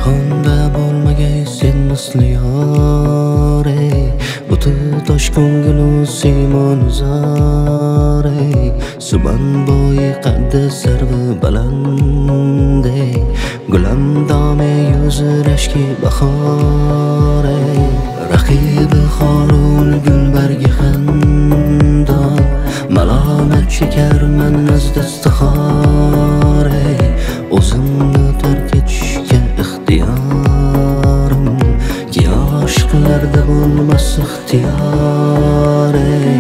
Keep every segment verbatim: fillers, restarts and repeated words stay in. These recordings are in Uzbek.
jahonda bo'lmagay sen misli yor ey, o'ti tosh ko'ngil simon zor ey, suban bo'yi qaddi sarvi baland ey, gulam dome yuzi rashki bahor ey, raqibi Harun gulbargi xandon, malomat chekarman nazda istixor ey, o'zimni tark etishga ixtiyorim, ki oshiqlarda bo'lmas ixtiyor ey.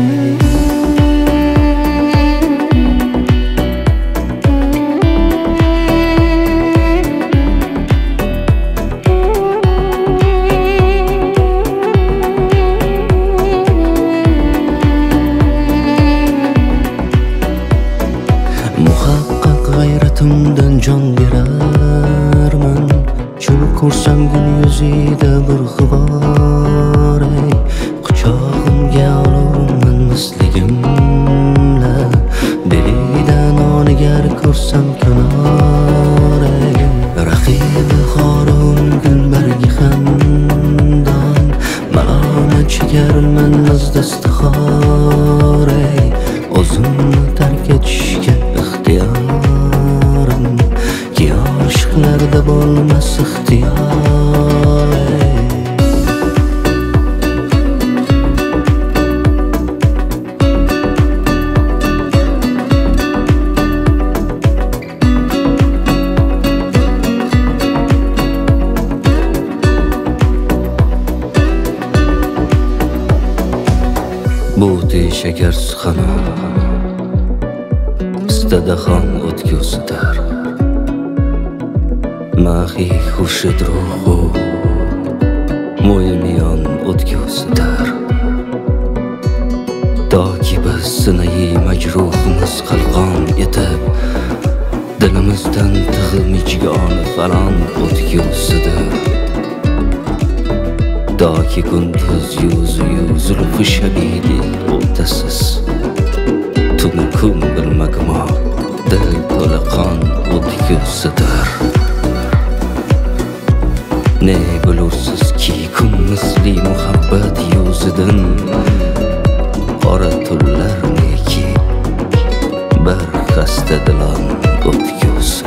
Muhaqqaq g'ayratimdan jon berarman, chul ko'rsam gul yuzida bir g'ubor ey, quchog'imga olurman misligimla, dilidan onigar ko'rsam kanor ey, raqibi Harun gulbargi xandon, malomat chekarman nazda istixor ey, o'zimni tark etishga ixtiyorim, ki oshiqlarda bo'lmas ixtiyor ey. Bo'ti shakarsiz xanon, istadaxon o'tga usitar, mahi xurshid ruhu mo'yimiyon o'tga usitar, toki biz sinayi majruhimiz qalqon etib, dilimizdan tig'i mijgoni falon o'tga usidir, toki kunduz yuzi yuzulfi shabidi o'tasiz, tun kun bilmagmo dil to'la qon o'tga usidir. Ne bilursiz-ki kun misli muhabbat yuzidan qora tunlar neki bir xasta dilon o'tga usidir.